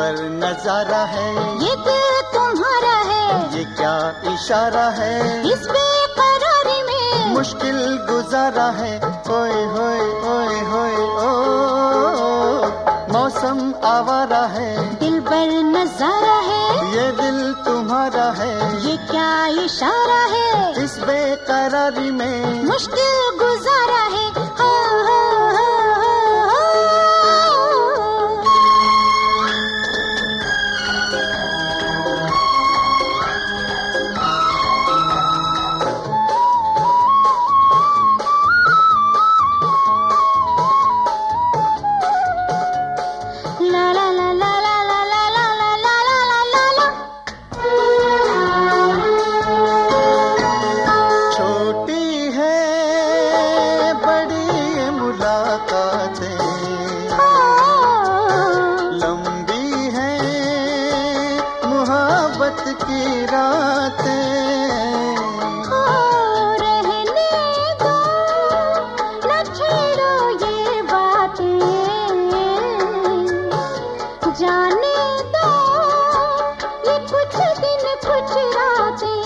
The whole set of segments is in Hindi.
पर नजारा है, ये दिल तुम्हारा है, ये क्या इशारा है, इस बेकरारी में मुश्किल गुजारा है। ओए होए ओए होए ओ, मौसम आवारा है, दिल पर नजारा है, ये दिल तुम्हारा है, ये क्या इशारा है, इस बेकरारी में मुश्किल गुजारा है। हो, हो, हो, ला ला ला ला ला ला ला ला ला ला ला ला। छोटी है बड़ी ये मुलाकातें, लंबी है मुहब्बत की रातें, रहने दो, न छेड़ो ये बातें, जाने दो ये कुछ दिन कुछ रातें।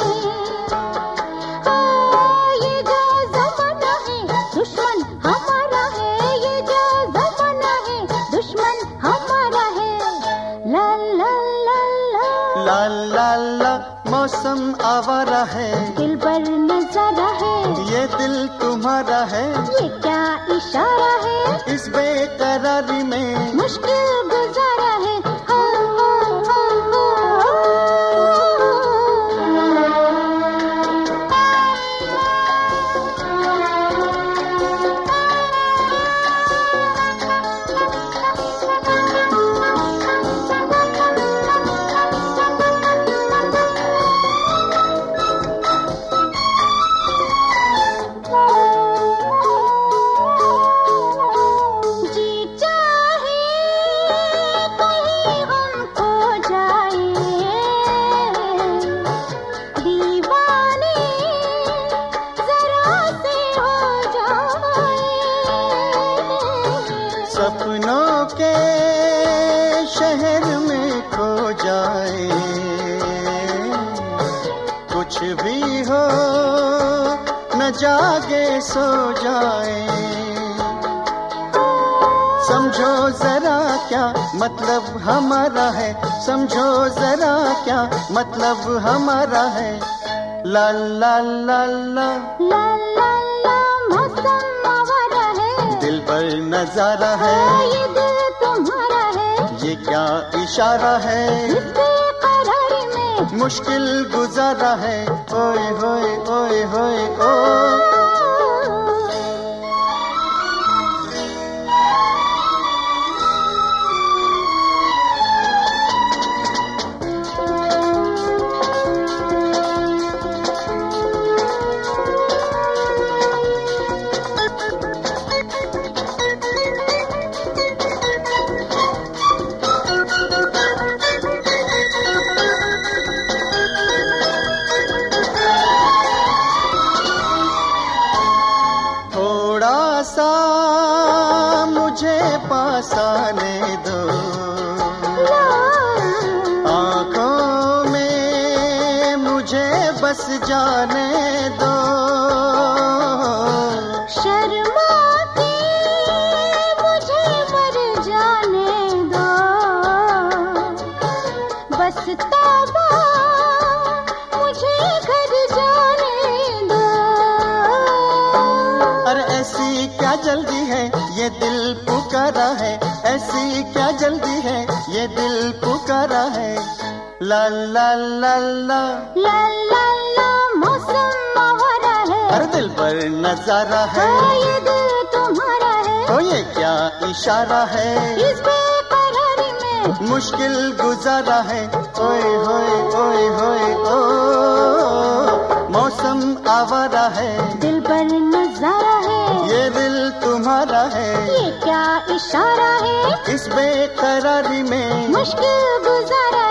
ये जो ज़माना है दुश्मन हमारा है, ये जो ज़माना है दुश्मन हमारा है। ला ला ला ला ला ला ला मौसम आवारा है, दिल पर नजारा है, ये दिल तुम्हारा है, ये क्या इशारा है, इस बेकरारी में मुश्किल गुजारा है। हो, हो, हो, जी चाहे कहीं हम खो जाए, दीवाने जरा से हो जाए। सपनों के शहर में खो जाए, कुछ भी हो न जागे सो जाए। समझो जरा क्या मतलब हमारा है, समझो जरा क्या मतलब हमारा है। ला ला ला ला ला ला ला मौसम आवारा है, दिल पर नजारा है, ये दिल तुम्हारा है, ये क्या इशारा है, इस बेकरारी में मुश्किल गुजारा है। ओए होए ओए होए ओ, थोड़ा सा मुझे पास आने दो, आंखों में मुझे बस जाने दो। शर्मा के मुझे मर जाने दो, बस तौबा मुझे घर जाने दो। अरे ऐसी क्या जल्दी है, ये दिल पुकारा है, ऐसी क्या जल्दी है, ये दिल पुकारा है। ला ला ला ला ला ला ला मौसम आवारा है, हर दिल पर नजारा है, ये दिल तुम्हारा है, तो ये क्या इशारा है, इस बेकरारी में मुश्किल गुजारा है। ओए होए ओए होए ओ, मौसम आवारा है, दिल पर नजारा है, ये दिल तुम्हारा है, ये क्या इशारा है, इस बेकरारी में मुश्किल गुजारा